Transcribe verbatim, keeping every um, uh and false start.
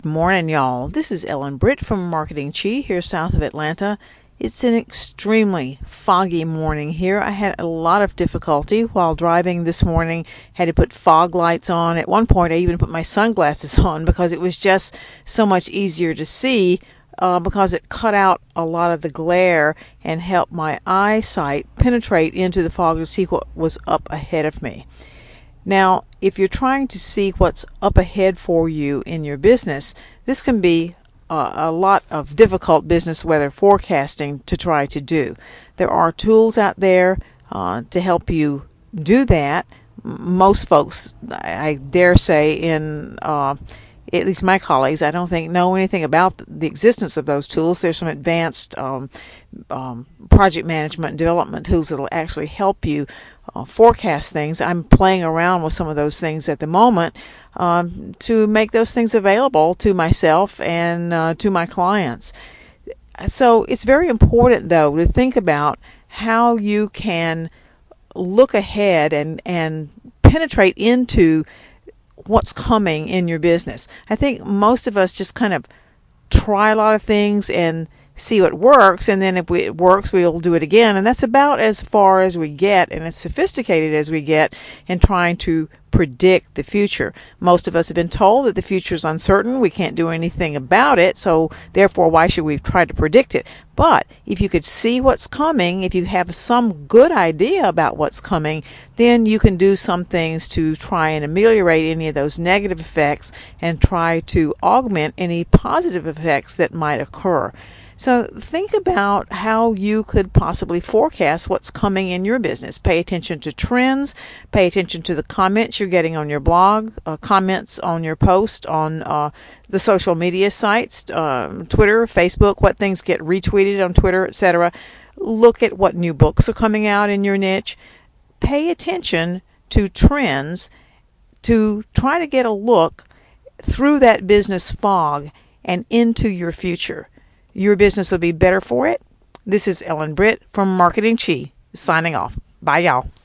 Morning, y'all. This is Ellen Britt from Marketing Chi here south of Atlanta. It's an extremely foggy morning here. I had a lot of difficulty while driving this morning. Had to put fog lights on. At one point, I even put my sunglasses on because it was just so much easier to see uh, because it cut out a lot of the glare and helped my eyesight penetrate into the fog to see what was up ahead of me. Now, if you're trying to see what's up ahead for you in your business, this can be uh, a lot of difficult business weather forecasting to try to do. There are tools out there uh, to help you do that. Most folks, I dare say, in uh, at least my colleagues, I don't think know anything about the existence of those tools. There's some advanced um, um, project management and development tools that will actually help you uh, forecast things. I'm playing around with some of those things at the moment um, to make those things available to myself and uh, to my clients. So it's very important, though, to think about how you can look ahead and, and penetrate into what's coming in your business. I think most of us just kind of try a lot of things and see what works, and then if it works, we'll do it again. And that's about as far as we get and as sophisticated as we get in trying to predict the future. Most of us have been told that the future is uncertain. We can't do anything about it, so therefore, why should we try to predict it? But if you could see what's coming, if you have some good idea about what's coming, then you can do some things to try and ameliorate any of those negative effects and try to augment any positive effects that might occur. So think about how you could possibly forecast what's coming in your business. Pay attention to trends. Pay attention to the comments you're getting on your blog, uh, comments on your post on uh, the social media sites, um, Twitter, Facebook, what things get retweeted on Twitter, et cetera. Look at what new books are coming out in your niche. Pay attention to trends to try to get a look through that business fog and into your future. Your business will be better for it. This is Ellen Britt from Marketing Chi, signing off. Bye, y'all.